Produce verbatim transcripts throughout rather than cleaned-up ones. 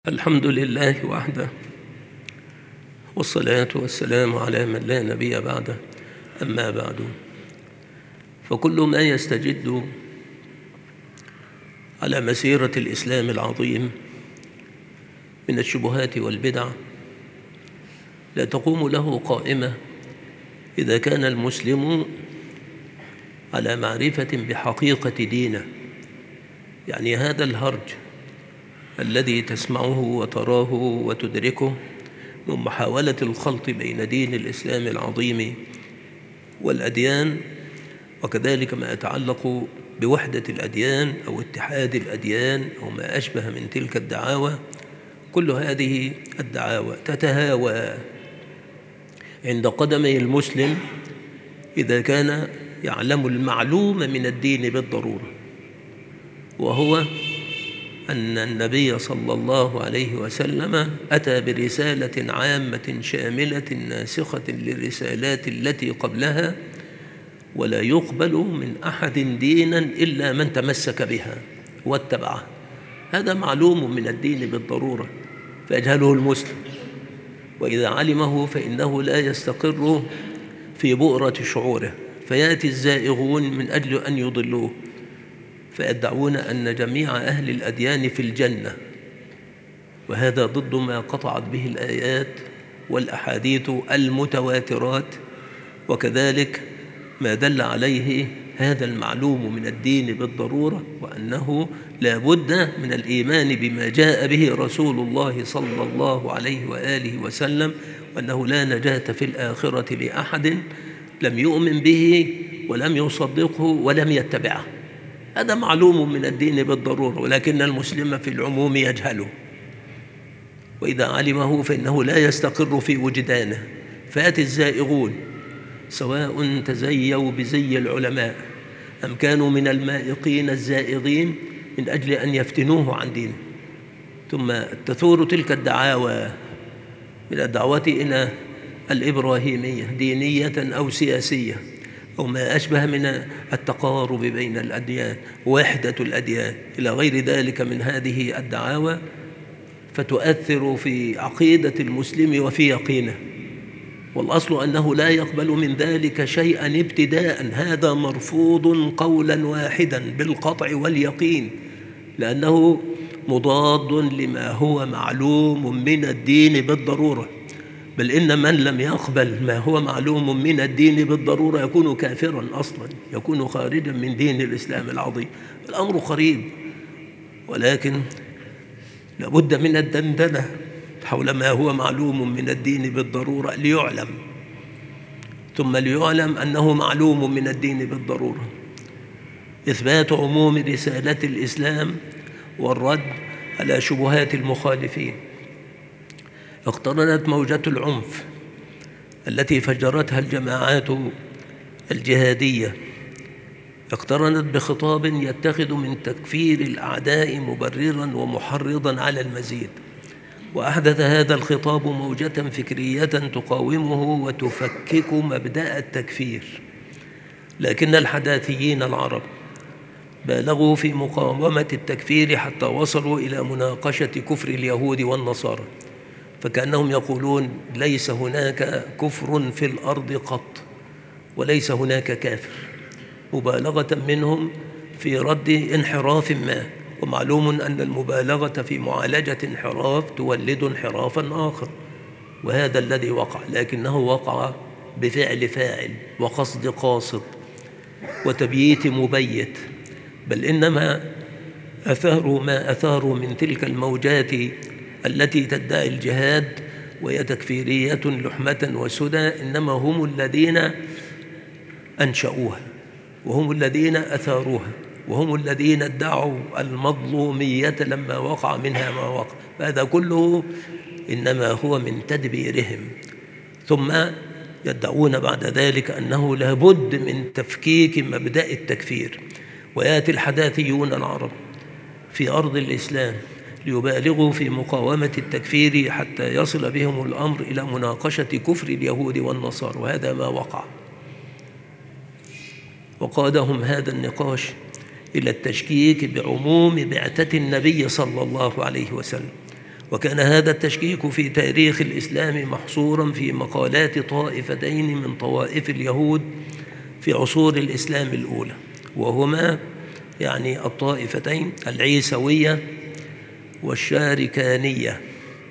الحمد لله وحده، والصلاة والسلام على من لا نبي بعده. أما بعد، فكل ما يستجد على مسيرة الإسلام العظيم من الشبهات والبدع لا تقوم له قائمة إذا كان المسلم على معرفة بحقيقة دينه. يعني هذا الهرج الذي تسمعه وتراه وتدركه من محاولة الخلط بين دين الإسلام العظيم والأديان، وكذلك ما يتعلق بوحدة الأديان أو اتحاد الأديان أو ما أشبه من تلك الدعاوى، كل هذه الدعاوى تتهاوى عند قدمي المسلم إذا كان يعلم المعلوم من الدين بالضرورة، وهو أن النبي صلى الله عليه وسلم أتى برسالة عامة شاملة ناسخة للرسالات التي قبلها، ولا يقبل من أحد دينا إلا من تمسك بها واتبعه. هذا معلوم من الدين بالضرورة فيجهله المسلم، وإذا علمه فإنه لا يستقر في بؤرة شعوره، فيأتي الزائغون من أجل أن يضلوه فيدعون أن جميع أهل الأديان في الجنة، وهذا ضد ما قطعت به الآيات والأحاديث المتواترات، وكذلك ما دل عليه هذا المعلوم من الدين بالضرورة، وأنه لا بد من الإيمان بما جاء به رسول الله صلى الله عليه وآله وسلم، وأنه لا نجاة في الآخرة لأحد لم يؤمن به ولم يصدقه ولم يتبعه. هذا معلوم من الدين بالضرورة، ولكن المسلم في العموم يجهله، وإذا علمه فإنه لا يستقر في وجدانه. فيأتي الزائغون سواء تزيوا بزي العلماء أم كانوا من المائقين الزائغين من أجل أن يفتنوه عن دينه، ثم تثور تلك الدعاوى من الدعوة إلى الإبراهيمية دينية أو سياسية أو ما أشبه من التقارب بين الأديان، وحدة الأديان إلى غير ذلك من هذه الدعاوى، فتؤثر في عقيدة المسلم وفي يقينه. والأصل أنه لا يقبل من ذلك شيئا ابتداء، هذا مرفوض قولا واحدا بالقطع واليقين، لأنه مضاد لما هو معلوم من الدين بالضرورة. بل إن من لم يقبل ما هو معلوم من الدين بالضرورة يكون كافرا أصلا، يكون خارجا من دين الإسلام العظيم. الأمر قريب، ولكن لابد من الدندنة حول ما هو معلوم من الدين بالضرورة ليعلم، ثم ليعلم أنه معلوم من الدين بالضرورة. إثبات عموم رسالة الإسلام والرد على شبهات المخالفين. اقترنت موجة العنف التي فجرتها الجماعات الجهادية، اقترنت بخطاب يتخذ من تكفير الأعداء مبرراً ومحرضاً على المزيد، وأحدث هذا الخطاب موجة فكرية تقاومه وتفكك مبدأ التكفير. لكن الحداثيين العرب بالغوا في مقاومة التكفير حتى وصلوا إلى مناقشة كفر اليهود والنصارى، فكأنهم يقولون ليس هناك كفر في الأرض قط وليس هناك كافر، مبالغة منهم في رد انحراف ما. ومعلوم أن المبالغة في معالجة انحراف تولد انحرافا آخر، وهذا الذي وقع، لكنه وقع بفعل فاعل وقصد قاصد وتبييت مبيت. بل إنما أثاروا ما أثاروا من تلك الموجات التي تدعي الجهاد وهي تكفيرية لحمة وسدى، إنما هم الذين أنشأوها، وهم الذين أثاروها، وهم الذين ادعوا المظلومية لما وقع منها ما وقع. فهذا كله إنما هو من تدبيرهم، ثم يدعون بعد ذلك أنه لابد من تفكيك مبدأ التكفير. ويأتي الحداثيون العرب في أرض الإسلام ليبالغوا في مقاومة التكفير حتى يصل بهم الأمر إلى مناقشة كفر اليهود والنصارى، وهذا ما وقع. وقادهم هذا النقاش إلى التشكيك بعموم بعثة النبي صلى الله عليه وسلم، وكان هذا التشكيك في تاريخ الإسلام محصورا في مقالات طائفتين من طوائف اليهود في عصور الإسلام الأولى، وهما يعني الطائفتين العيسوية والشاركانية.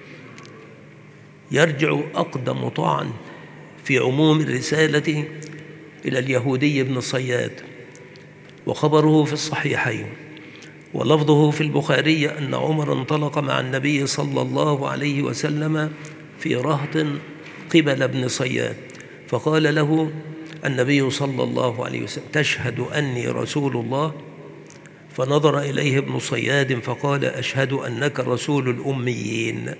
يرجع أقدم طعن في عموم الرسالة إلى اليهودي ابن صياد، وخبره في الصحيحين، ولفظه في البخاري أن عمر انطلق مع النبي صلى الله عليه وسلم في رهط قبل ابن صياد، فقال له النبي صلى الله عليه وسلم: تشهد أني رسول الله؟ فنظر إليه ابن صياد فقال: أشهد أنك رسول الأميين.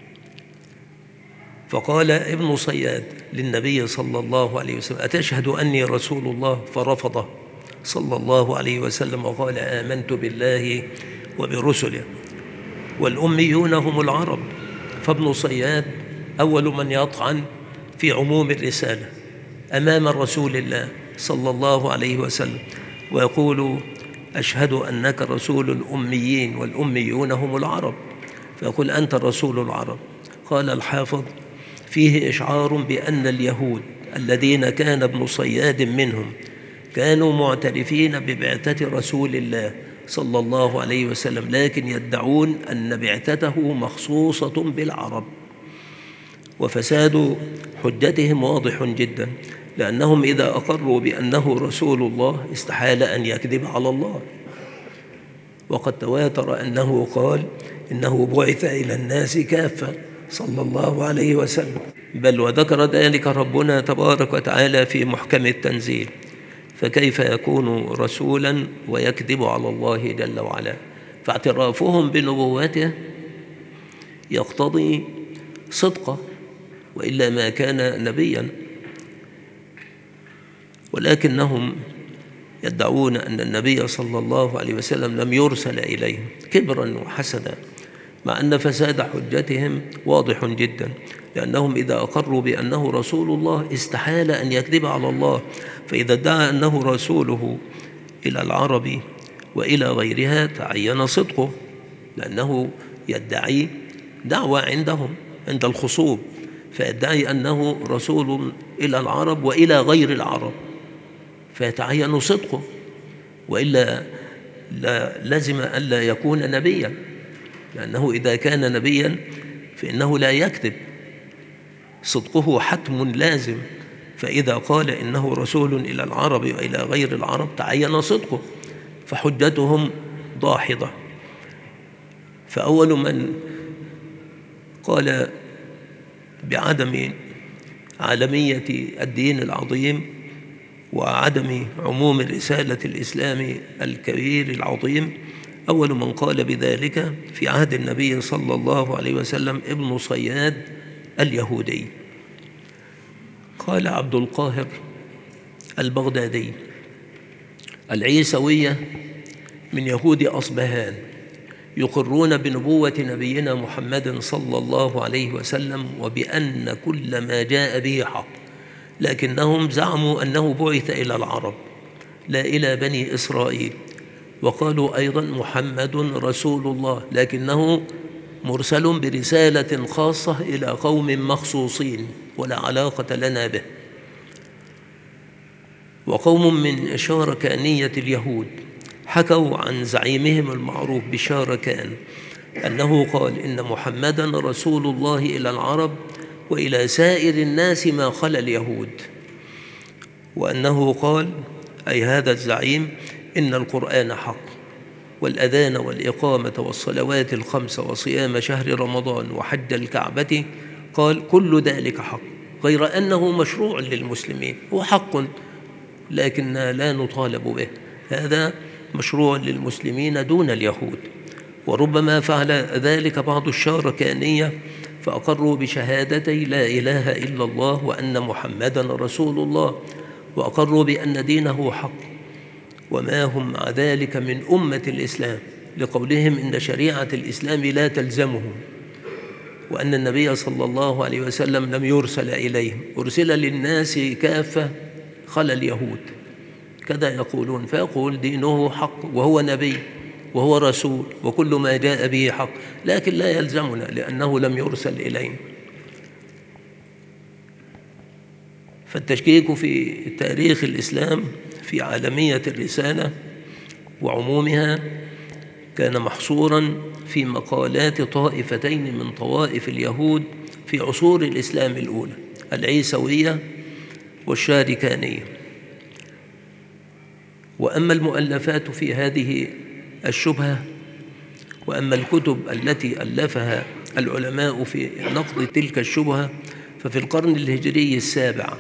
فقال ابن صياد للنبي صلى الله عليه وسلم: أتشهد أني رسول الله؟ فرفضه صلى الله عليه وسلم وقال: آمنت بالله وبرسله، والأميون هم العرب. فابن صياد أول من يطعن في عموم الرسالة أمام رسول الله صلى الله عليه وسلم، ويقول: أشهد أنك رسول الأميين، والأميون هم العرب، فيقول: أنت رسول العرب. قال الحافظ: فيه إشعار بأن اليهود الذين كان ابن صياد منهم كانوا معترفين ببعثة رسول الله صلى الله عليه وسلم، لكن يدعون أن بعثته مخصوصة بالعرب. وفساد حجتهم واضح جدا، لأنهم إذا أقروا بأنه رسول الله استحال أن يكذب على الله، وقد تواتر أنه قال: إنه بعث إلى الناس كافة صلى الله عليه وسلم، بل وذكر ذلك ربنا تبارك وتعالى في محكم التنزيل، فكيف يكون رسولا ويكذب على الله جل وعلا؟ فاعترافهم بنبوته يقتضي صدقه، وإلا ما كان نبيا، ولكنهم يدعون أن النبي صلى الله عليه وسلم لم يرسل إليهم كبرا وحسدا، مع أن فساد حجتهم واضح جدا، لأنهم إذا أقروا بأنه رسول الله استحال أن يكذب على الله، فإذا ادعى أنه رسوله إلى العرب وإلى غيرها تعين صدقه، لأنه يدعي دعوة عندهم عند الخصوم، فيدعي أنه رسول إلى العرب وإلى غير العرب، فيتعين صدقه، وإلا لازم ألا يكون نبيا، لأنه إذا كان نبيا فإنه لا يكذب، صدقه حتم لازم. فإذا قال إنه رسول إلى العرب وإلى غير العرب تعين صدقه، فحجتهم داحضة. فأول من قال بعدم عالمية الدين العظيم وعدم عموم رسالة الإسلام الكبير العظيم، أول من قال بذلك في عهد النبي صلى الله عليه وسلم ابن صياد اليهودي. قال عبد القاهر البغدادي: العيسوية من يهود أصبهان يقرون بنبوة نبينا محمد صلى الله عليه وسلم وبأن كل ما جاء به حق، لكنهم زعموا أنه بعث إلى العرب لا إلى بني إسرائيل، وقالوا أيضا محمد رسول الله لكنه مرسل برسالة خاصة إلى قوم مخصوصين ولا علاقة لنا به. وقوم من شاركانية اليهود حكوا عن زعيمهم المعروف بشاركان أنه قال: إن محمدا رسول الله إلى العرب وإلى سائر الناس ما خلا اليهود، وأنه قال، أي هذا الزعيم: إن القرآن حق، والأذان والإقامة والصلوات الخمس وصيام شهر رمضان وحج الكعبة، قال كل ذلك حق، غير أنه مشروع للمسلمين، هو حق لكن لا نطالب به، هذا مشروع للمسلمين دون اليهود. وربما فعل ذلك بعض الشاركانية فأقروا بشهادتي لا إله إلا الله وأن محمدا رسول الله، وأقروا بأن دينه حق، وما هم مع ذلك من أمة الإسلام، لقولهم إن شريعة الإسلام لا تلزمهم، وأن النبي صلى الله عليه وسلم لم يرسل إليهم، أرسل للناس كافة خلا اليهود، كذا يقولون. فيقول دينه حق وهو نبي، وهو رسول وكل ما جاء به حق، لكن لا يلزمنا لأنه لم يرسل إلينا. فالتشكيك في تاريخ الإسلام في عالمية الرسالة وعمومها كان محصوراً في مقالات طائفتين من طوائف اليهود في عصور الإسلام الأولى، العيسوية والشاركانية. وأما المؤلفات في هذه الشبهة، وأما الكتب التي ألفها العلماء في نقد تلك الشبهة، ففي القرن الهجري السابع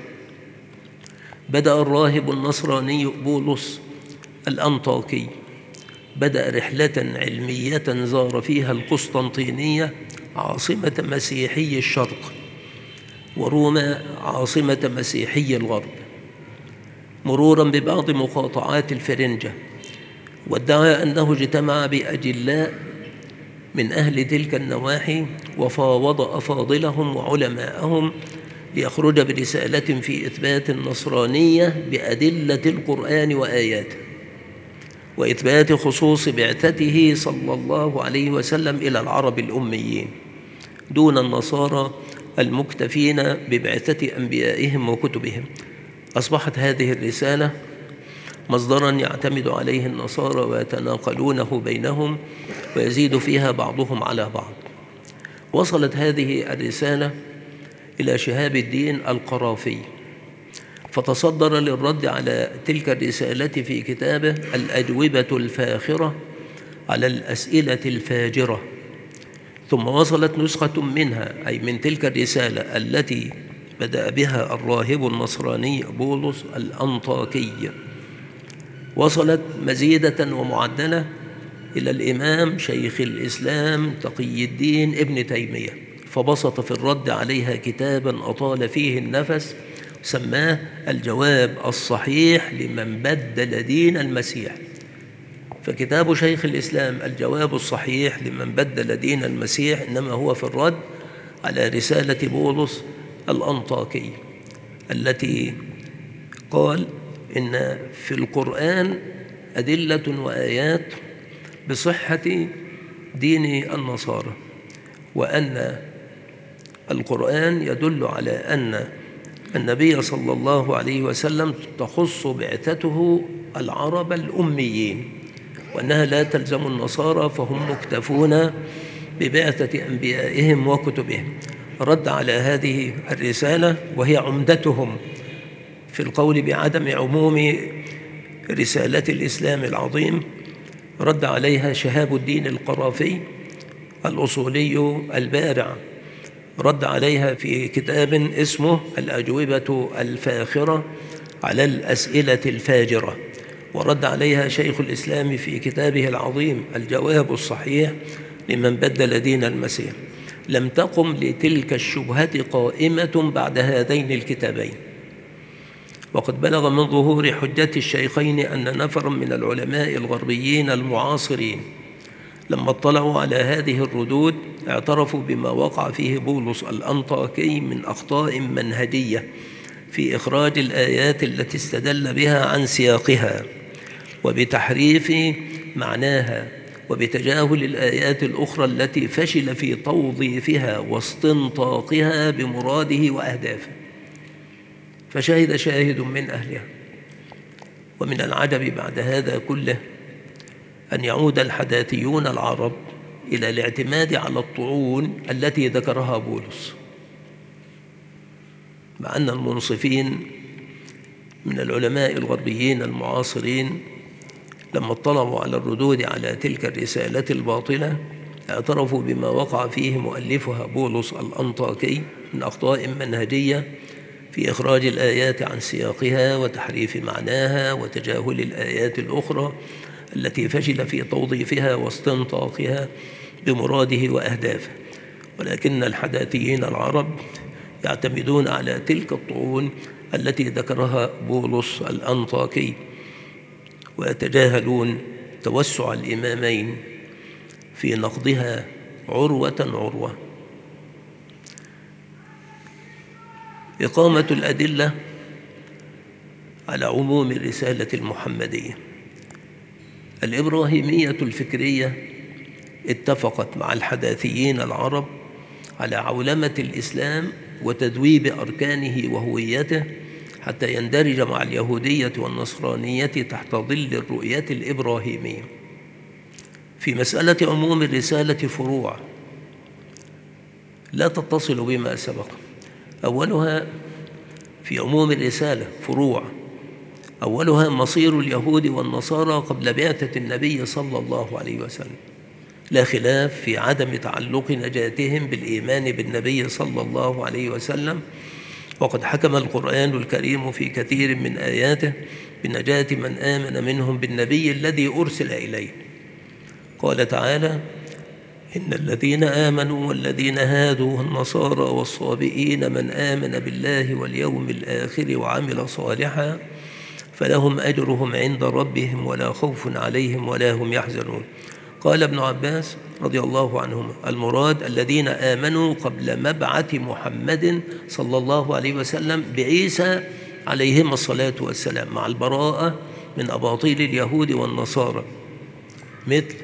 بدأ الراهب النصراني بولس الأنطاكي بدأ رحلة علمية زار فيها القسطنطينية عاصمة مسيحي الشرق، وروما عاصمة مسيحي الغرب، مرورا ببعض مقاطعات الفرنجة، وادعى أنه اجتمع بأجلاء من أهل تلك النواحي وفاوض أفاضلهم وعلماءهم ليخرج برسالة في إثبات النصرانية بأدلة القرآن وآياته، وإثبات خصوص بعثته صلى الله عليه وسلم إلى العرب الأميين دون النصارى المكتفين ببعثة أنبيائهم وكتبهم. أصبحت هذه الرسالة مصدراً يعتمد عليه النصارى ويتناقلونه بينهم ويزيد فيها بعضهم على بعض. وصلت هذه الرسالة إلى شهاب الدين القرافي، فتصدر للرد على تلك الرسالة في كتابه الأجوبة الفاخرة على الأسئلة الفاجرة. ثم وصلت نسخة منها، أي من تلك الرسالة التي بدأ بها الراهب النصراني بولس الأنطاكي، وصلت مزيدة ومعدلة إلى الإمام شيخ الإسلام تقي الدين ابن تيمية، فبسط في الرد عليها كتابا أطال فيه النفس سماه الجواب الصحيح لمن بدل دين المسيح. فكتاب شيخ الإسلام الجواب الصحيح لمن بدل دين المسيح إنما هو في الرد على رسالة بولس الأنطاكي التي قال إن في القرآن أدلة وآيات بصحة دين النصارى، وأن القرآن يدل على أن النبي صلى الله عليه وسلم تخص بعثته العرب الأميين، وأنها لا تلزم النصارى فهم مكتفون ببعثة أنبيائهم وكتبهم. رد على هذه الرسالة وهي عمدتهم في القول بعدم عموم رسالة الإسلام العظيم، رد عليها شهاب الدين القرافي الأصولي البارع، رد عليها في كتاب اسمه الأجوبة الفاخرة على الأسئلة الفاجرة، ورد عليها شيخ الإسلام في كتابه العظيم الجواب الصحيح لمن بدل دين المسيح. لم تقم لتلك الشبهة قائمة بعد هذين الكتابين. وقد بلغ من ظهور حجة الشيخين أن نفرا من العلماء الغربيين المعاصرين لما اطلعوا على هذه الردود اعترفوا بما وقع فيه بولس الأنطاكي من أخطاء منهجية في إخراج الآيات التي استدل بها عن سياقها، وبتحريف معناها، وبتجاهل الآيات الأخرى التي فشل في توظيفها واستنطاقها بمراده وأهدافه. فشهد شاهد من أهلها. ومن العجب بعد هذا كله أن يعود الحداثيون العرب إلى الاعتماد على الطعون التي ذكرها بولس، مع أن المنصفين من العلماء الغربيين المعاصرين لما اطلعوا على الردود على تلك الرسالة الباطلة اعترفوا بما وقع فيه مؤلفها بولس الأنطاكي من أخطاء منهجية في إخراج الآيات عن سياقها وتحريف معناها وتجاهل الآيات الأخرى التي فشل في توظيفها واستنطاقها بمراده وأهدافه. ولكن الحداثيين العرب يعتمدون على تلك الطعون التي ذكرها بولس الأنطاكي، ويتجاهلون توسع الإمامين في نقضها عروة عروة. إقامة الأدلة على عموم الرسالة المحمدية الإبراهيمية الفكرية اتفقت مع الحداثيين العرب على عولمة الإسلام وتذويب أركانه وهويته حتى يندرج مع اليهودية والنصرانية تحت ظل الرؤية الإبراهيمية. في مسألة عموم الرسالة فروع لا تتصل بما سبق. أولها في عموم الرسالة فروع أولها مصير اليهود والنصارى قبل بعثة النبي صلى الله عليه وسلم، لا خلاف في عدم تعلق نجاتهم بالإيمان بالنبي صلى الله عليه وسلم، وقد حكم القرآن الكريم في كثير من آياته بنجاة من آمن منهم بالنبي الذي أرسل إليه. قال تعالى: إن الذين آمنوا والذين هادوا والنصارى والصابئين من آمن بالله واليوم الآخر وعمل صالحا فلهم أجرهم عند ربهم ولا خوف عليهم ولا هم يحزنون. قال ابن عباس رضي الله عنهما: المراد الذين آمنوا قبل مبعث محمد صلى الله عليه وسلم بعيسى عليهم الصلاة والسلام، مع البراءة من أباطيل اليهود والنصارى مثل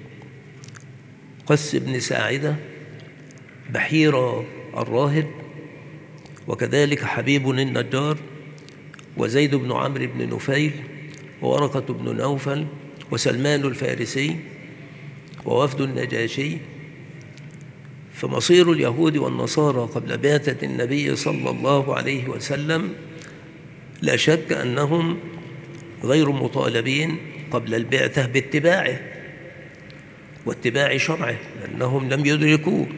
قس بن ساعدة، بحيرة الراهب، وكذلك حبيب النجار، وزيد بن عمرو بن نفيل، وورقة بن نوفل، وسلمان الفارسي، ووفد النجاشي. فمصير اليهود والنصارى قبل بعثة النبي صلى الله عليه وسلم لا شك أنهم غير مطالبين قبل البعثة باتباعه واتباع شرعه لأنهم لم يدركوه.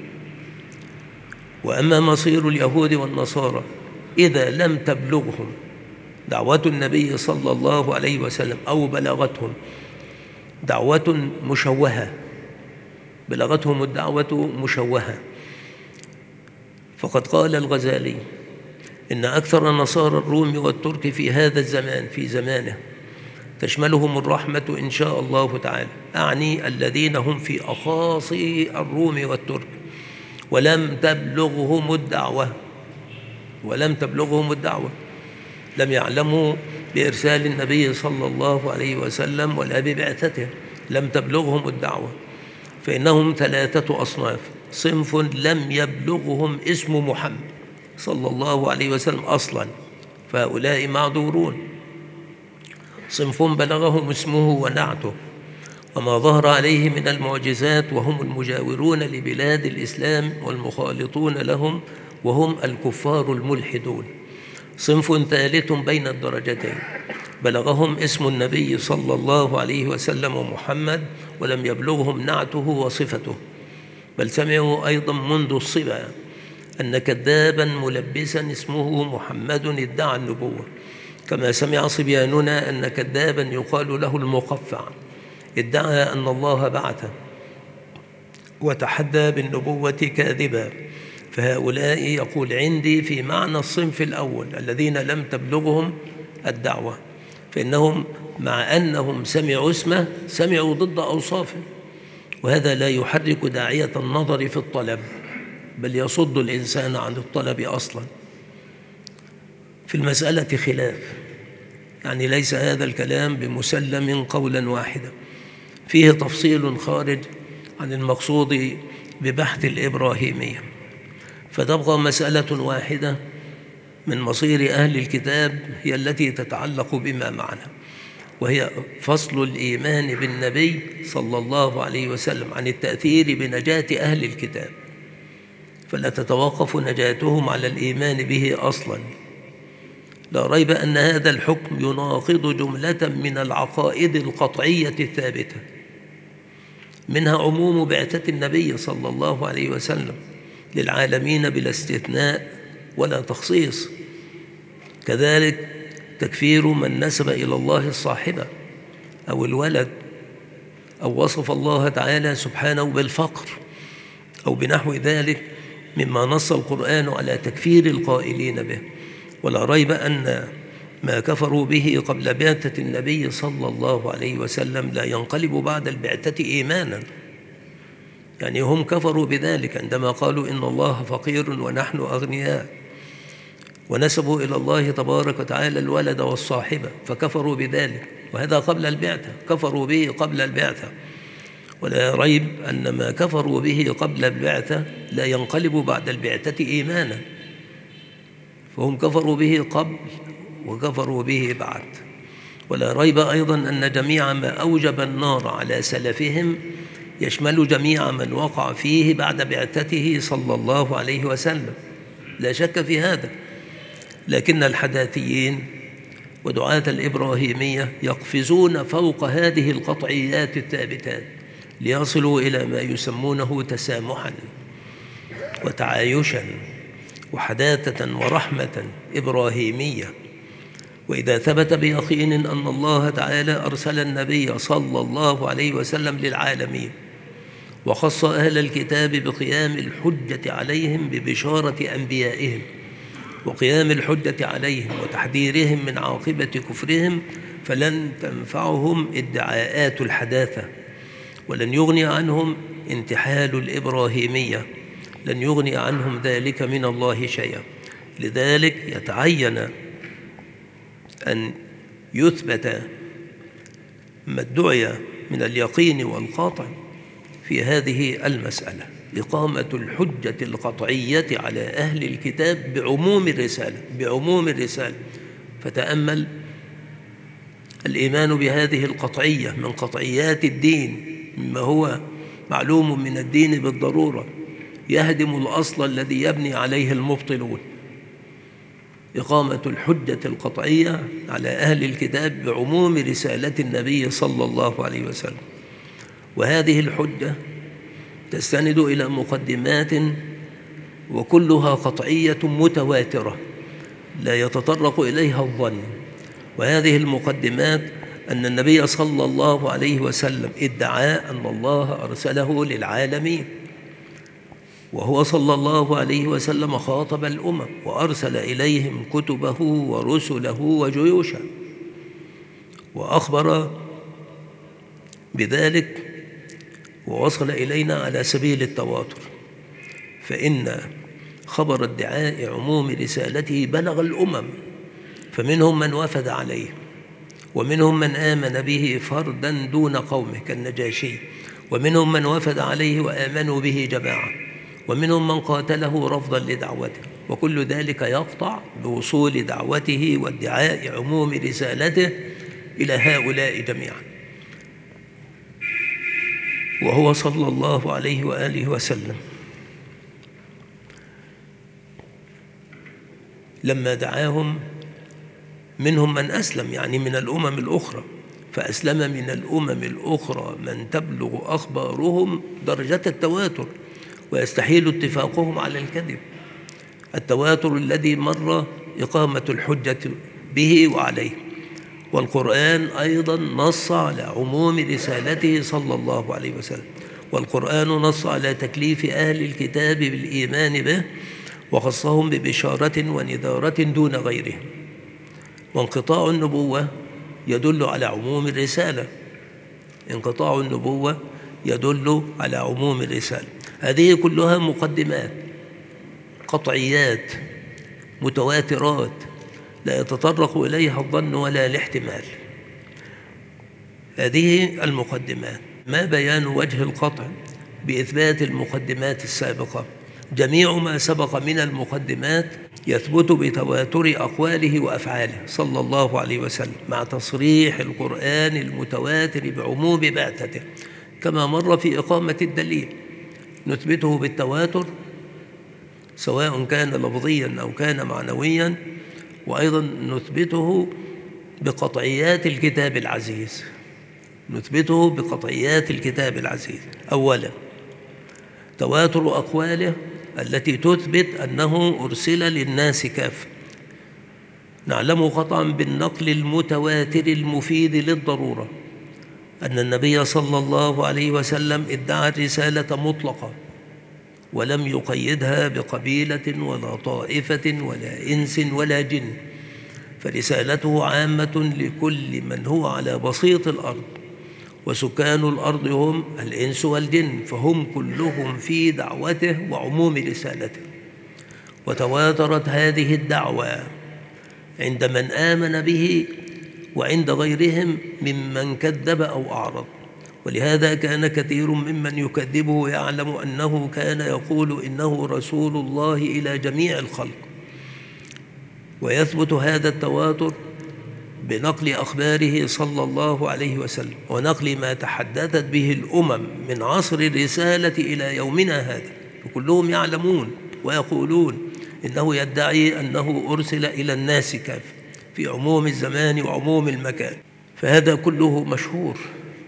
وأما مصير اليهود والنصارى إذا لم تبلغهم دعوة النبي صلى الله عليه وسلم أو بلغتهم دعوة مشوهة بلغتهم الدعوة مشوهة، فقد قال الغزالي: إن أكثر نصارى الروم والترك في هذا الزمان في زمانه تشملهم الرحمة إن شاء الله تعالى، أعني الذين هم في أخاصي الروم والترك ولم تبلغهم الدعوة ولم تبلغهم الدعوة لم يعلموا بإرسال النبي صلى الله عليه وسلم ولا ببعثته، لم تبلغهم الدعوة، فإنهم ثلاثة أصناف: صنف لم يبلغهم اسم محمد صلى الله عليه وسلم أصلا فهؤلاء معذورون، صنف بلغهم اسمه ونعته وما ظهر عليه من المعجزات وهم المجاورون لبلاد الإسلام والمخالطون لهم وهم الكفار الملحدون. صنف ثالث بين الدرجتين بلغهم اسم النبي صلى الله عليه وسلم ومحمد ولم يبلغهم نعته وصفته، بل سمعوا أيضا منذ الصبا أن كذابا ملبسا اسمه محمد ادعى النبوة، كما سمع صبياننا أن كذابا يقال له المقفع ادعى أن الله بعثه وتحدى بالنبوة كاذبا. فهؤلاء يقول عندي في معنى الصنف الأول الذين لم تبلغهم الدعوة، فإنهم مع أنهم سمعوا اسمه سمعوا ضد أوصافه، وهذا لا يحرك داعية النظر في الطلب بل يصد الإنسان عن الطلب أصلا. في المسألة خلاف، يعني ليس هذا الكلام بمسلم قولا واحدا، فيه تفصيل خارج عن المقصود ببحث الإبراهيمية، فتبقى مسألة واحدة من مصير أهل الكتاب هي التي تتعلق بما معنا، وهي فصل الإيمان بالنبي صلى الله عليه وسلم عن التأثير بنجاة أهل الكتاب، فلا تتوقف نجاتهم على الإيمان به أصلا. لا ريب أن هذا الحكم يناقض جملة من العقائد القطعية الثابتة، منها عموم بعثة النبي صلى الله عليه وسلم للعالمين بلا استثناء ولا تخصيص، كذلك تكفير من نسب إلى الله الصاحبة أو الولد أو وصف الله تعالى سبحانه بالفقر أو بنحو ذلك مما نص القرآن على تكفير القائلين به. ولا ريب أن ما كفروا به قبل بعثة النبي صلى الله عليه وسلم لا ينقلب بعد البعثة إيمانا، يعني هم كفروا بذلك عندما قالوا إن الله فقير ونحن أغنياء، ونسبوا إلى الله تبارك وتعالى الولد والصاحبة فكفروا بذلك، وهذا قبل البعثة، كفروا به قبل البعثة. ولا ريب أن ما كفروا به قبل البعثة لا ينقلب بعد البعثة إيمانا، فهم كفروا به قبل وكفروا به بعد. ولا ريب أيضا أن جميع ما أوجب النار على سلفهم يشمل جميع من وقع فيه بعد بعثته صلى الله عليه وسلم، لا شك في هذا. لكن الحداثيين ودعاة الإبراهيمية يقفزون فوق هذه القطعيات الثابتات ليصلوا إلى ما يسمونه تسامحا وتعايشا وحداثة ورحمة إبراهيمية. وإذا ثبت بيقين أن الله تعالى أرسل النبي صلى الله عليه وسلم للعالمين وخص أهل الكتاب بقيام الحجة عليهم ببشارة أنبيائهم وقيام الحجة عليهم وتحذيرهم من عاقبة كفرهم، فلن تنفعهم ادعاءات الحداثة، ولن يغني عنهم انتحال الإبراهيمية، لن يغني عنهم ذلك من الله شيئا. لذلك يتعين أن يثبت ما ادعي من اليقين والقاطع في هذه المسألة، إقامة الحجة القطعية على أهل الكتاب بعموم الرسالة بعموم الرسالة فتأمل الإيمان بهذه القطعية من قطعيات الدين، مما هو معلوم من الدين بالضرورة، يهدم الأصل الذي يبني عليه المبطلون. إقامة الحجة القطعية على أهل الكتاب بعموم رسالة النبي صلى الله عليه وسلم. وهذه الحجة تستند إلى مقدمات وكلها قطعية متواترة لا يتطرق إليها الظن. وهذه المقدمات أن النبي صلى الله عليه وسلم ادعى أن الله أرسله للعالمين، وهو صلى الله عليه وسلم خاطب الأمم وأرسل إليهم كتبه ورسله وجيوشه، وأخبر بذلك ووصل إلينا على سبيل التواتر، فإن خبر ادعاء عموم رسالته بلغ الأمم، فمنهم من وفد عليه ومنهم من آمن به فردا دون قومه كالنجاشي، ومنهم من وفد عليه وآمنوا به جماعة، ومنهم من قاتله رفضا لدعوته، وكل ذلك يقطع بوصول دعوته وادعاء عموم رسالته إلى هؤلاء جميعا. وهو صلى الله عليه وآله وسلم لما دعاهم منهم من أسلم، يعني من الأمم الأخرى، فأسلم من الأمم الأخرى من تبلغ أخبارهم درجة التواتر ويستحيل اتفاقهم على الكذب، التواتر الذي مر إقامة الحجة به وعليه. والقرآن أيضا نص على عموم رسالته صلى الله عليه وسلم، والقرآن نص على تكليف أهل الكتاب بالإيمان به وخصهم ببشارة ونذارة دون غيرهم. وانقطاع النبوة يدل على عموم الرسالة، انقطاع النبوة يدل على عموم الرسالة. هذه كلها مقدمات قطعيات متواترات لا يتطرق إليها الظن ولا الاحتمال. هذه المقدمات. ما بيان وجه القطع بإثبات المقدمات السابقة؟ جميع ما سبق من المقدمات يثبت بتواتر أقواله وأفعاله صلى الله عليه وسلم مع تصريح القرآن المتواتر بعموم بعثته، كما مر في إقامة الدليل نثبته بالتواتر سواء كان لفظيا أو كان معنويا، وأيضا نثبته بقطعيات الكتاب العزيز نثبته بقطعيات الكتاب العزيز. أولا تواتر أقواله التي تثبت أنه أرسل للناس كافة. نعلم قطعا بالنقل المتواتر المفيد للضرورة أن النبي صلى الله عليه وسلم ادعى الرسالة مطلقة ولم يقيدها بقبيلة ولا طائفة ولا إنس ولا جن، فرسالته عامة لكل من هو على بسيط الأرض، وسكان الأرض هم الإنس والجن، فهم كلهم في دعوته وعموم رسالته. وتواترت هذه الدعوة عند من آمن به وعند غيرهم ممن كذب أو أعرض. ولهذا كان كثير ممن يكذبه يعلم أنه كان يقول إنه رسول الله إلى جميع الخلق. ويثبت هذا التواتر بنقل أخباره صلى الله عليه وسلم ونقل ما تحدثت به الأمم من عصر الرسالة إلى يومنا هذا، وكلهم يعلمون ويقولون إنه يدعي أنه أرسل إلى الناس كافة في عموم الزمان وعموم المكان. فهذا كله مشهور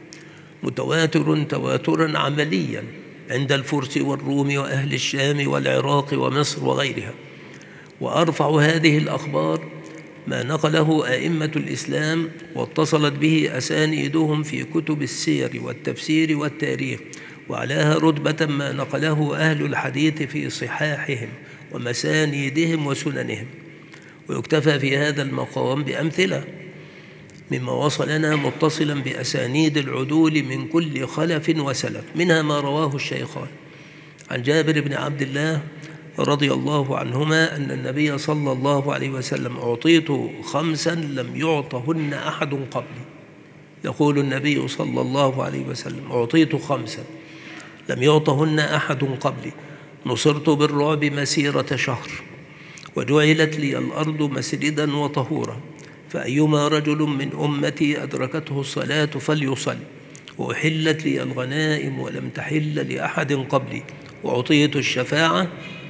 متواتر تواترا عمليا عند الفرس والروم وأهل الشام والعراق ومصر وغيرها. وأرفع هذه الأخبار ما نقله أئمة الإسلام واتصلت به أسانيدهم في كتب السير والتفسير والتاريخ، وعلاها رتبة ما نقله أهل الحديث في صحاحهم ومسانيدهم وسننهم. ويكتفى في هذا المقام بأمثلة مما وصلنا متصلا بأسانيد العدول من كل خلف وسلف، منها ما رواه الشيخان عن جابر بن عبد الله رضي الله عنهما أن النبي صلى الله عليه وسلم أعطيت خمسا لم يعطهن أحد قبلي. يقول النبي صلى الله عليه وسلم: أعطيت خمسا لم يعطهن أحد قبلي، نصرت بالرعب مسيرة شهر، وجعلت لي الأرض مسجدا وطهورا، فأيما رجل من أمتي أدركته الصلاة فليصل، وأحلت لي الغنائم ولم تحل لأحد قبلي، وأعطيت الشفاعة،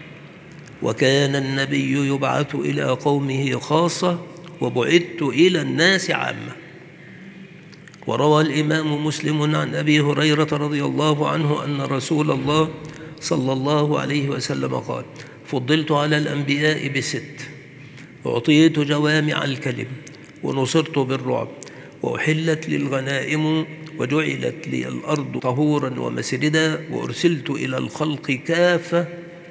وكان النبي يبعث إلى قومه خاصة وبعثت إلى الناس عامة. وروى الإمام مسلم عن أبي هريرة رضي الله عنه أن رسول الله صلى الله عليه وسلم قال: فضلت على الأنبياء بست، وأعطيت جوامع الكلم، ونصرت بالرعب، وأحلت لي الغنائم، وجعلت لي الأرض طهورا ومسجدا، وأرسلت إلى الخلق كافة،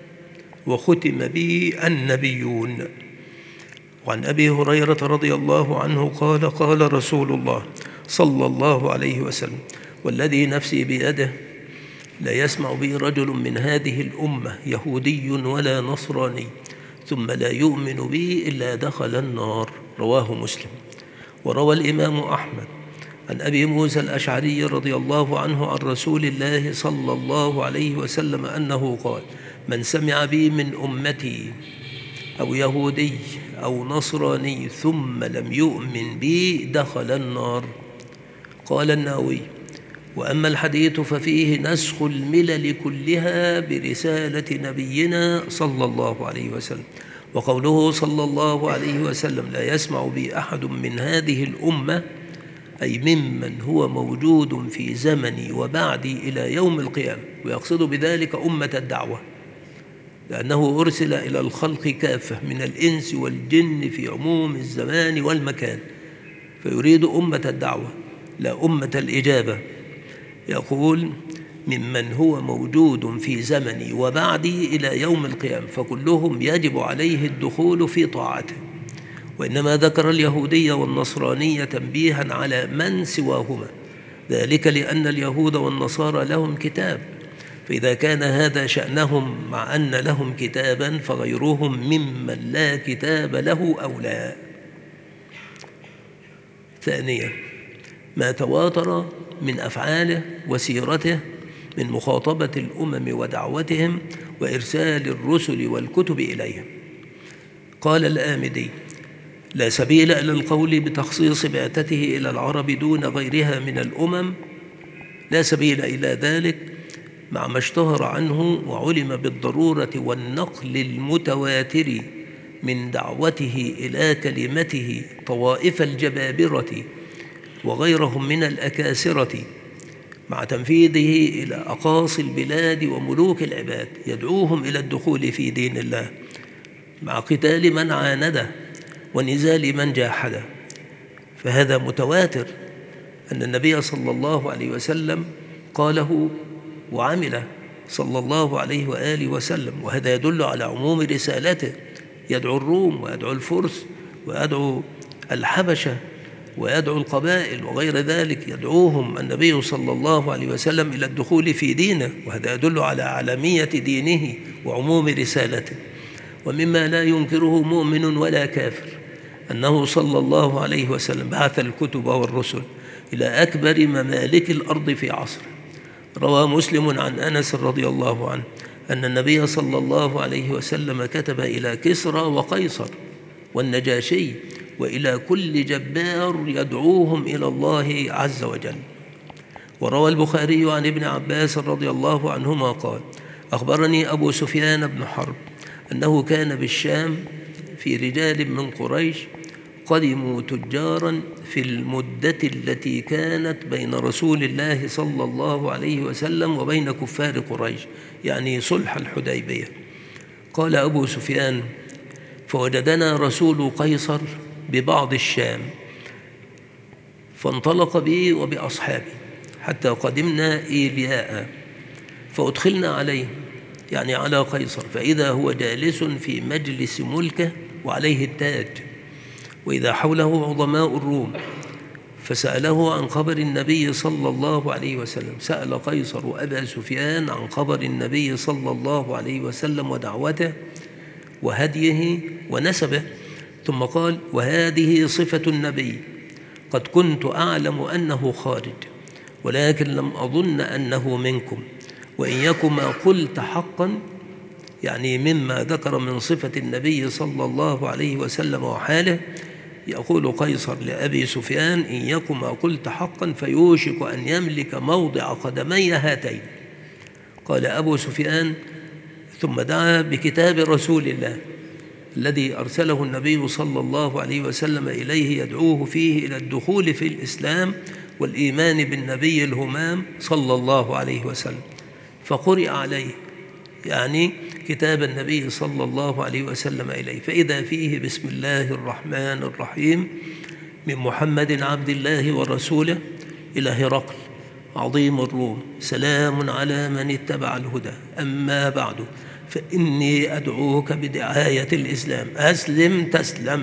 وختم بي النبيون. وعن أبي هريرة رضي الله عنه قال: قال رسول الله صلى الله عليه وسلم: والذي نفسي بيده لا يسمع بي رجل من هذه الأمة يهودي ولا نصراني ثم لا يؤمن بي إلا دخل النار. رواه مسلم. وروى الإمام أحمد عن أبي موسى الأشعري رضي الله عنه عن رسول الله صلى الله عليه وسلم أنه قال: من سمع بي من أمتي أو يهودي أو نصراني ثم لم يؤمن بي دخل النار. قال النووي: وأما الحديث ففيه نسخ الملل كلها برسالة نبينا صلى الله عليه وسلم. وقوله صلى الله عليه وسلم: لا يسمع بي أحد من هذه الأمة، أي ممن هو موجود في زمني وبعدي إلى يوم القيامة، ويقصد بذلك أمة الدعوة، لأنه أرسل إلى الخلق كافة من الإنس والجن في عموم الزمان والمكان، فيريد أمة الدعوة لا أمة الإجابة. يقول: ممن هو موجود في زمني وبعدي إلى يوم القيامة، فكلهم يجب عليه الدخول في طاعته. وإنما ذكر اليهودية والنصرانية تنبيها على من سواهما، ذلك لأن اليهود والنصارى لهم كتاب، فإذا كان هذا شأنهم مع أن لهم كتابا فغيرهم ممن لا كتاب له أولى. ثانيا، ما تواتر من أفعاله وسيرته من مخاطبة الأمم ودعوتهم وإرسال الرسل والكتب إليهم. قال الآمدي: لا سبيل إلى القول بتخصيص بعثته إلى العرب دون غيرها من الأمم، لا سبيل إلى ذلك مع ما اشتهر عنه وعلم بالضرورة والنقل المتواتر من دعوته إلى كلمته طوائف الجبابرة وغيرهم من الأكاسرة، مع تنفيذه إلى أقاصي البلاد وملوك العباد يدعوهم إلى الدخول في دين الله، مع قتال من عانده ونزال من جاحده. فهذا متواتر أن النبي صلى الله عليه وسلم قاله وعمله صلى الله عليه وآله وسلم، وهذا يدل على عموم رسالته، يدعو الروم ويدعو الفرس ويدعو الحبشة ويدعو القبائل وغير ذلك، يدعوهم النبي صلى الله عليه وسلم إلى الدخول في دينه، وهذا يدل على عالمية دينه وعموم رسالته. ومما لا ينكره مؤمن ولا كافر أنه صلى الله عليه وسلم بعث الكتب والرسل إلى أكبر ممالك الأرض في عصره. روى مسلم عن أنس رضي الله عنه أن النبي صلى الله عليه وسلم كتب إلى كسرى وقيصر والنجاشي وإلى كل جبار يدعوهم إلى الله عز وجل. وروى البخاري عن ابن عباس رضي الله عنهما قال: أخبرني أبو سفيان بن حرب أنه كان بالشام في رجال من قريش قدموا تجارا في المدة التي كانت بين رسول الله صلى الله عليه وسلم وبين كفار قريش، يعني صلح الحديبية. قال أبو سفيان: فوجدنا رسول قيصر ببعض الشام، فانطلق بي وبأصحابي حتى قدمنا إيلياء، فأدخلنا عليه، يعني على قيصر، فإذا هو جالس في مجلس ملكه وعليه التاج، وإذا حوله عظماء الروم، فسأله عن خبر النبي صلى الله عليه وسلم. سأل قيصر أبا سفيان عن خبر النبي صلى الله عليه وسلم ودعوته وهديه ونسبه، ثم قال: وهذه صفة النبي، قد كنت أعلم أنه خارج، ولكن لم أظن أنه منكم، وإن يكن ما قلت حقا، يعني مما ذكر من صفة النبي صلى الله عليه وسلم وحاله. يقول قيصر لأبي سفيان: إن يكن ما قلت حقا فيوشك أن يملك موضع قدمي هاتين. قال أبو سفيان: ثم دعا بكتاب رسول الله الذي أرسله النبي صلى الله عليه وسلم إليه يدعوه فيه إلى الدخول في الإسلام والإيمان بالنبي الهمام صلى الله عليه وسلم، فقرئ عليه، يعني كتاب النبي صلى الله عليه وسلم إليه، فإذا فيه: بسم الله الرحمن الرحيم، من محمد عبد الله ورسوله إلى هرقل عظيم الروم، سلام على من اتبع الهدى، أما بعد فإني أدعوك بدعاية الإسلام، أسلم تسلم،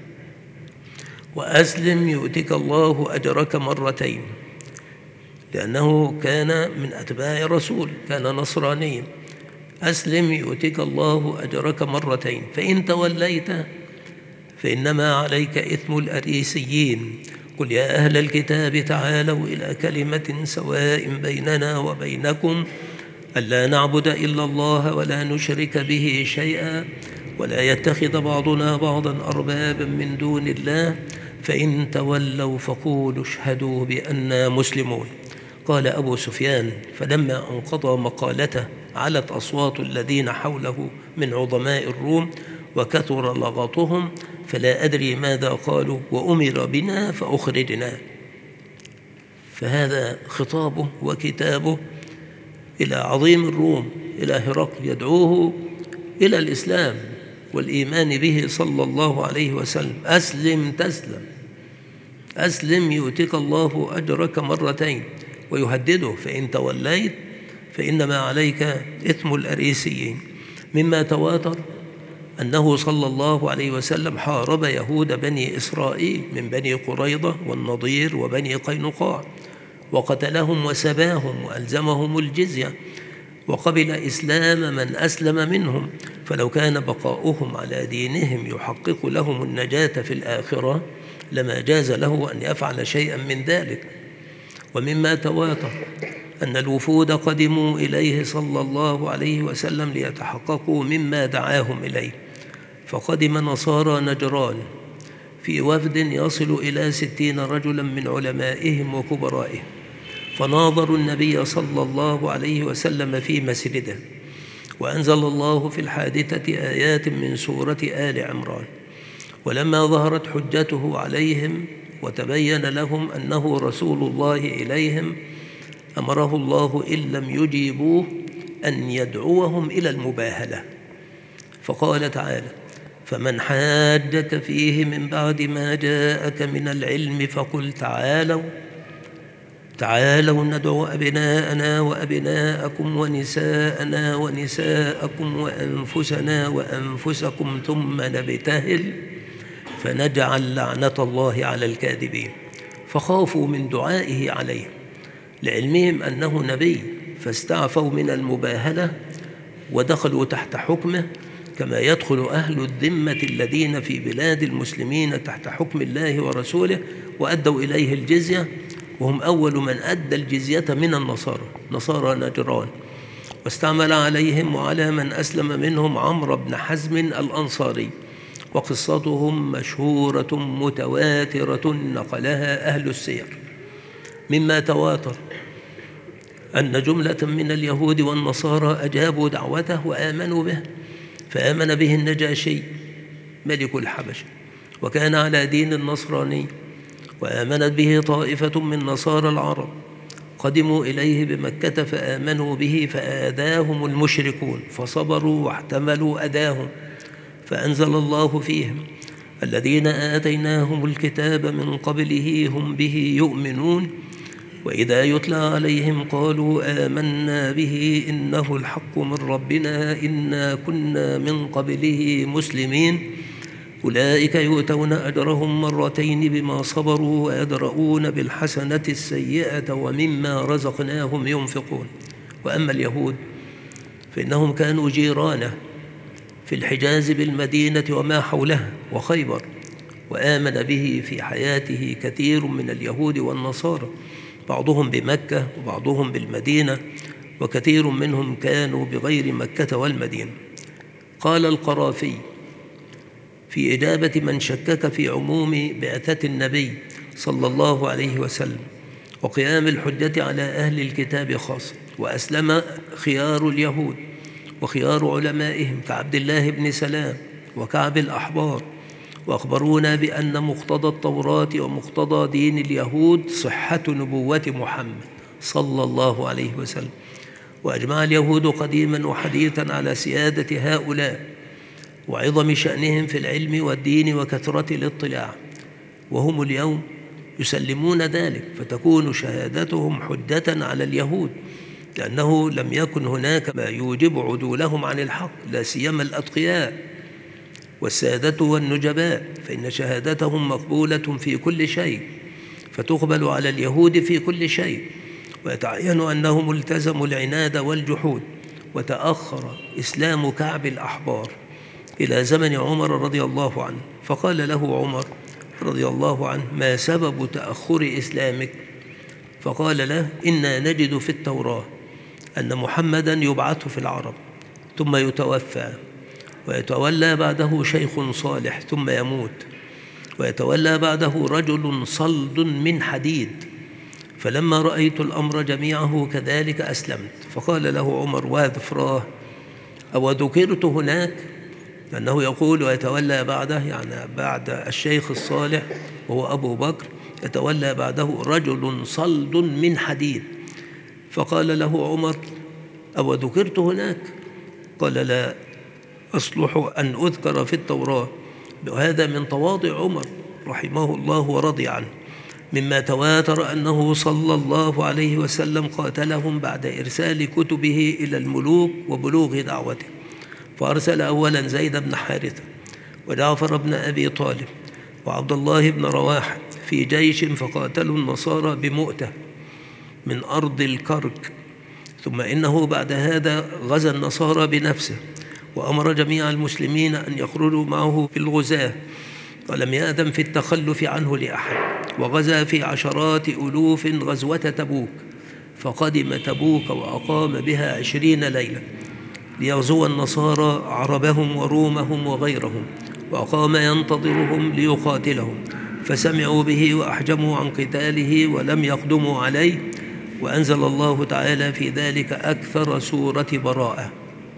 وأسلم يؤتك الله أجرك مرتين، لأنه كان من أتباع رسول، كان نصرانيا. أسلم يؤتك الله أجرك مرتين، فإن توليت فإنما عليك إثم الأريسيين. قل يا أهل الكتاب تعالوا إلى كلمة سواء بيننا وبينكم ألا نعبد إلا الله ولا نشرك به شيئا ولا يتخذ بعضنا بعضا أربابا من دون الله، فإن تولوا فقولوا اشهدوا بأننا مسلمون. قال أبو سفيان: فلما انقضى مقالته علت أصوات الذين حوله من عظماء الروم وكثر لغطهم، فلا أدري ماذا قالوا، وأمر بنا فأخرجنا. فهذا خطابه وكتابه إلى عظيم الروم، إلى هرقل، يدعوه إلى الإسلام والإيمان به صلى الله عليه وسلم. أسلم تسلم، أسلم يؤتك الله أجرك مرتين، ويهدده: فإن توليت فإنما عليك إثم الأريسيين. مما تواتر أنه صلى الله عليه وسلم حارب يهود بني إسرائيل من بني قريظة والنضير وبني قينقاع، وقتلهم وسباهم وألزمهم الجزية، وقبل إسلام من أسلم منهم، فلو كان بقاؤهم على دينهم يحقق لهم النجاة في الآخرة لما جاز له أن يفعل شيئا من ذلك. ومما تواتر أن الوفود قدموا إليه صلى الله عليه وسلم ليتحققوا مما دعاهم إليه، فقدم نصارى نجران في وفد يصل إلى ستين رجلا من علمائهم وكبرائهم، فناظروا النبي صلى الله عليه وسلم في مسجده، وأنزل الله في الحادثة آيات من سورة آل عمران. ولما ظهرت حجته عليهم وتبين لهم أنه رسول الله إليهم، أمره الله إن لم يجيبوه أن يدعوهم إلى المباهلة، فقال تعالى: فمن حاجك فيه من بعد ما جاءك من العلم فقل تعالوا تعالوا ندعو أبناءنا وأبناءكم ونساءنا ونساءكم وأنفسنا وأنفسكم ثم نبتهل فنجعل لعنة الله على الكاذبين. فخافوا من دعائه عليهم لعلمهم أنه نبي، فاستعفوا من المباهلة ودخلوا تحت حكمه كما يدخل أهل الذمة الذين في بلاد المسلمين تحت حكم الله ورسوله وأدوا إليه الجزية، وهم أول من أدى الجزية من النصارى نصارى نجران. واستعمل عليهم وعلى من أسلم منهم عمرو بن حزم الأنصاري، وقصتهم مشهورة متواترة نقلها أهل السير. مما تواتر أن جملة من اليهود والنصارى أجابوا دعوته وآمنوا به، فآمن به النجاشي ملك الحبشة وكان على دين النصراني، وآمنت به طائفة من نصارى العرب قدموا إليه بمكة فآمنوا به، فآذاهم المشركون فصبروا واحتملوا أذاهم، فأنزل الله فيهم: الذين آتيناهم الكتاب من قبله هم به يؤمنون، وإذا يتلى عليهم قالوا آمنا به إنه الحق من ربنا إنا كنا من قبله مسلمين، أولئك يؤتون أجرهم مرتين بما صبروا ويدرؤون بالحسنة السيئة ومما رزقناهم ينفقون. وأما اليهود فإنهم كانوا جيرانه في الحجاز بالمدينة وما حولها وخيبر، وآمن به في حياته كثير من اليهود والنصارى، بعضهم بمكة وبعضهم بالمدينة، وكثير منهم كانوا بغير مكة والمدينة. قال القرافي في إجابة من شكك في عموم بعثة النبي صلى الله عليه وسلم وقيام الحجة على أهل الكتاب خاصة: وأسلم خيار اليهود وخيار علمائهم كعبد الله بن سلام وكعب الأحبار، وأخبرونا بأن مقتضى التوراة ومقتضى دين اليهود صحة نبوة محمد صلى الله عليه وسلم. وأجمع اليهود قديما وحديثا على سيادة هؤلاء وعظم شأنهم في العلم والدين وكثرة الاطلاع، وهم اليوم يسلمون ذلك، فتكون شهادتهم حجة على اليهود، لأنه لم يكن هناك ما يوجب عدولهم عن الحق، لا سيما الأتقياء والسادة والنجباء، فإن شهادتهم مقبولة في كل شيء، فتقبل على اليهود في كل شيء، ويتعين أنهم التزموا العناد والجحود. وتأخر إسلام كعب الأحبار إلى زمن عمر رضي الله عنه، فقال له عمر رضي الله عنه: ما سبب تأخر إسلامك؟ فقال له: إنا نجد في التوراة أن محمدا يبعث في العرب ثم يتوفى، ويتولى بعده شيخ صالح ثم يموت، ويتولى بعده رجل صلد من حديد، فلما رأيت الأمر جميعه كذلك أسلمت. فقال له عمر واذفراه: أو ذكرت هناك؟ لأنه يقول ويتولى بعده، يعني بعد الشيخ الصالح وهو أبو بكر يتولى بعده رجل صلد من حديد. فقال له عمر: أو ذكرت هناك؟ قال: لا أصلح أن أذكر في التوراة. وهذا من تواضع عمر رحمه الله ورضي عنه. مما تواتر أنه صلى الله عليه وسلم قاتلهم بعد إرسال كتبه إلى الملوك وبلوغ دعوته، فأرسل أولا زيد بن حارثة وجعفر بن أبي طالب وعبد الله بن رواحة في جيش، فقاتلوا النصارى بمؤتة من أرض الكرك، ثم إنه بعد هذا غزا النصارى بنفسه، وأمر جميع المسلمين أن يخرجوا معه في الغزاة، ولم يأذن في التخلف عنه لأحد، وغزا في عشرات ألوف غزوة تبوك، فقدم تبوك وأقام بها عشرين ليلة ليغزو النصارى عربهم ورومهم وغيرهم، وأقام ينتظرهم ليقاتلهم، فسمعوا به وأحجموا عن قتاله ولم يقدموا عليه، وأنزل الله تعالى في ذلك أكثر سورة براءة.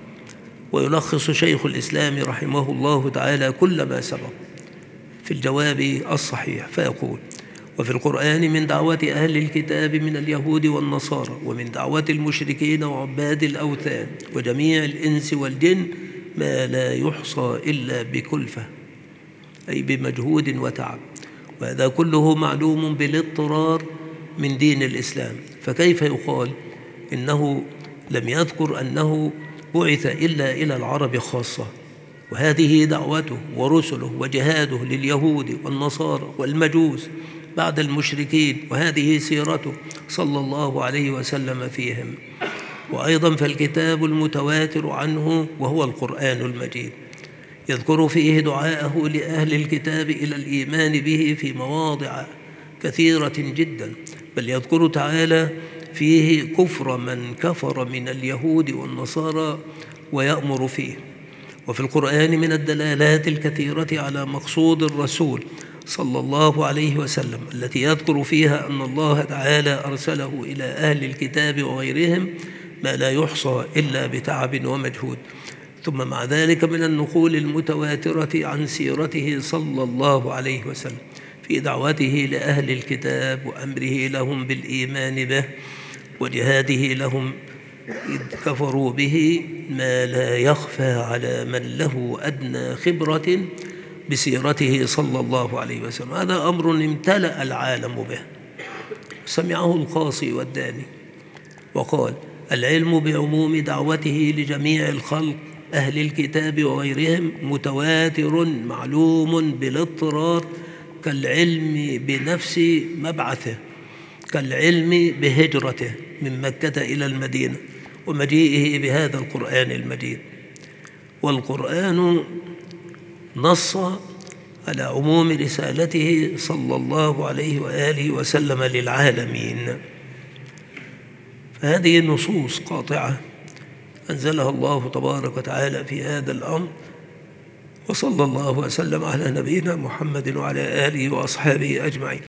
ويلخص شيخ الإسلام رحمه الله تعالى كل ما سبق في الجواب الصحيح فيقول: وفي القرآن من دعوة أهل الكتاب من اليهود والنصارى، ومن دعوة المشركين وعباد الأوثان وجميع الإنس والجن ما لا يحصى إلا بكلفة، أي بمجهود وتعب، وهذا كله معلوم بالاضطرار من دين الإسلام، فكيف يقال إنه لم يذكر أنه بعث إلا إلى العرب خاصة؟ وهذه دعوته ورسله وجهاده لليهود والنصارى والمجوس بعد المشركين، وهذه سيرته صلى الله عليه وسلم فيهم. وأيضا فالكتاب المتواتر عنه وهو القرآن المجيد يذكر فيه دعاءه لأهل الكتاب إلى الإيمان به في مواضع كثيرة جدا، بل يذكر تعالى فيه كفر من كفر من اليهود والنصارى ويأمر فيه. وفي القرآن من الدلالات الكثيرة على مقصود الرسول صلى الله عليه وسلم التي يذكر فيها أن الله تعالى أرسله إلى أهل الكتاب وغيرهم ما لا يحصى إلا بتعب ومجهود. ثم مع ذلك من النقول المتواترة عن سيرته صلى الله عليه وسلم في دعوته لأهل الكتاب وأمره لهم بالإيمان به وجهاده لهم إذ كفروا به ما لا يخفى على من له أدنى خبرة بسيرته صلى الله عليه وسلم. هذا أمر امتلأ العالم به، سمعه القاصي والداني وقال: العلم بعموم دعوته لجميع الخلق أهل الكتاب وغيرهم متواتر معلوم بالاضطرار كالعلم بنفس مبعثه، كالعلم بهجرته من مكة إلى المدينة ومجيئه بهذا القرآن المجيد. والقرآن نص على عموم رسالته صلى الله عليه وآله وسلم للعالمين، فهذه النصوص قاطعة أنزلها الله تبارك وتعالى في هذا الأمر. وصلى الله وسلم على نبينا محمد وعلى آله وأصحابه أجمعين.